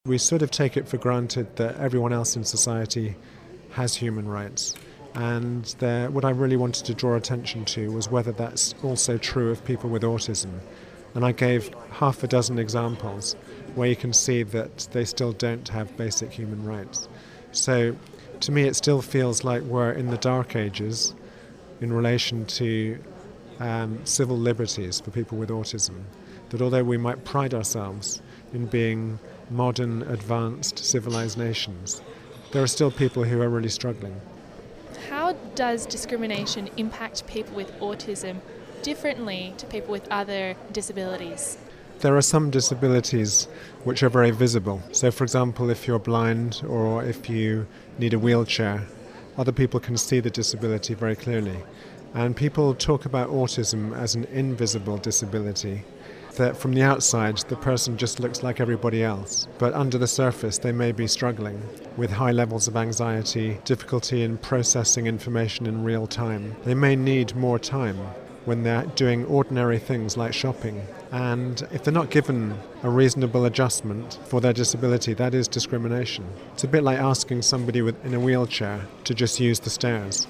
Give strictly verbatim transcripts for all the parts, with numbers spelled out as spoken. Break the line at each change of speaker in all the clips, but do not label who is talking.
We sort of take it for granted that everyone else in society has human rights. And there, what I really wanted to draw attention to was whether that's also true of people with autism. And I gave half a dozen examples where you can see that they still don't have basic human rights. So to me it still feels like we're in the dark ages in relation to um, civil liberties for people with autism. That although we might pride ourselves in being modern, advanced, civilized nations, there are still people who are really struggling.
How does discrimination impact people with autism differently to people with other disabilities?
There are some disabilities which are very visible. So, for example, if you're blind or if you need a wheelchair, other people can see the disability very clearly. And people talk about autism as an invisible disability, that from the outside the person just looks like everybody else, but under the surface they may be struggling with high levels of anxiety, difficulty in processing information in real time. They may need more time when they're doing ordinary things like shopping, and if they're not given a reasonable adjustment for their disability, that is discrimination. It's a bit like asking somebody with, in a wheelchair to just use the stairs.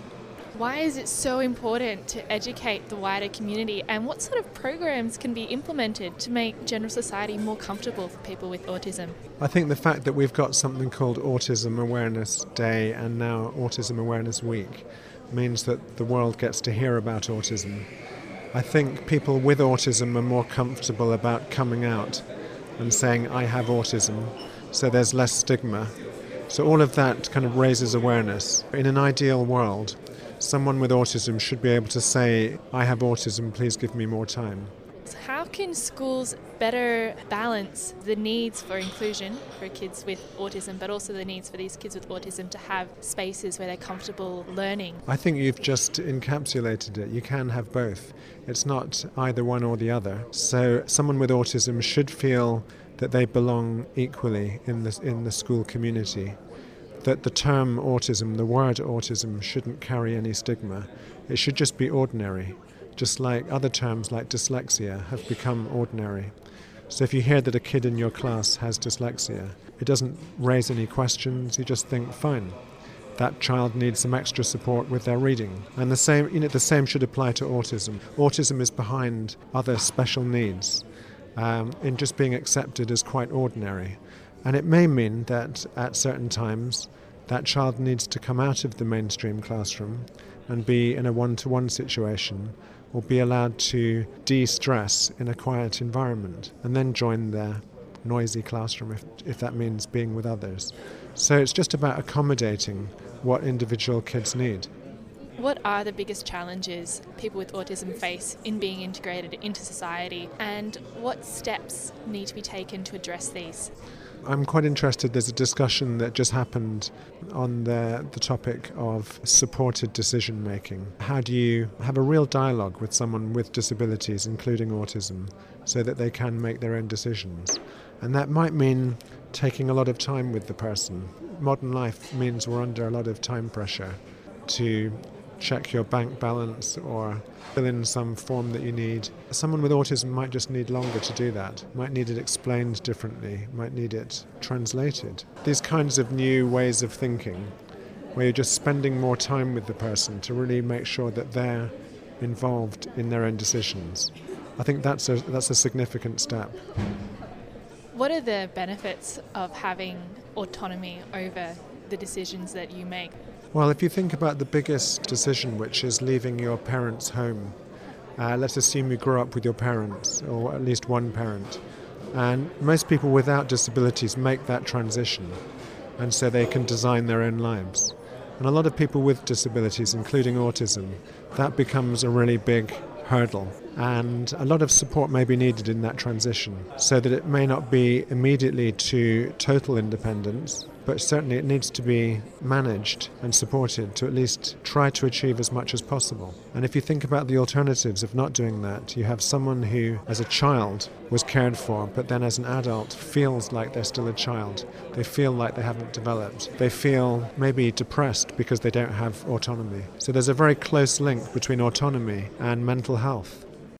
Why is it so important to educate the wider community, and what sort of programs can be implemented to make general society more comfortable for people with autism?
I think the fact that we've got something called Autism Awareness Day and now Autism Awareness Week means that the world gets to hear about autism. I think people with autism are more comfortable about coming out and saying, I have autism, so there's less stigma. So all of that kind of raises awareness. In an ideal world, someone with autism should be able to say, I have autism, please give me more time.
So how can schools better balance the needs for inclusion for kids with autism, but also the needs for these kids with autism to have spaces where they're comfortable learning?
I think you've just encapsulated it. You can have both. It's not either one or the other. So someone with autism should feel that they belong equally in the, in the school community. That the term autism, the word autism, shouldn't carry any stigma. It should just be ordinary, just like other terms like dyslexia have become ordinary. So if you hear that a kid in your class has dyslexia, it doesn't raise any questions. You just think, fine, that child needs some extra support with their reading. And the same, you know, the same should apply to autism. Autism is behind other special needs um, in just being accepted as quite ordinary. And it may mean that at certain times that child needs to come out of the mainstream classroom and be in a one-to-one situation, or be allowed to de-stress in a quiet environment and then join their noisy classroom if, if that means being with others. So it's just about accommodating what individual kids need.
What are the biggest challenges people with autism face in being integrated into society, and what steps need to be taken to address these?
I'm quite interested. There's a discussion that just happened on the, the topic of supported decision making. How do you have a real dialogue with someone with disabilities, including autism, so that they can make their own decisions? And that might mean taking a lot of time with the person. Modern life means we're under a lot of time pressure to check your bank balance or fill in some form that you need. Someone with autism might just need longer to do that, might need it explained differently, might need it translated. These kinds of new ways of thinking, where you're just spending more time with the person to really make sure that they're involved in their own decisions. I think that's a, that's a significant step.
What are the benefits of having autonomy over the decisions that you make?
Well, if you think about the biggest decision, which is leaving your parents' home, uh, let's assume you grew up with your parents, or at least one parent, and most people without disabilities make that transition, and so they can design their own lives. And a lot of people with disabilities, including autism, that becomes a really big hurdle, and a lot of support may be needed in that transition, so that it may not be immediately to total independence, but certainly it needs to be managed and supported to at least try to achieve as much as possible. And if you think about the alternatives of not doing that, you have someone who, as a child, was cared for, but then as an adult feels like they're still a child. They feel like they haven't developed. They feel maybe depressed because they don't have autonomy. So there's a very close link between autonomy and mental health.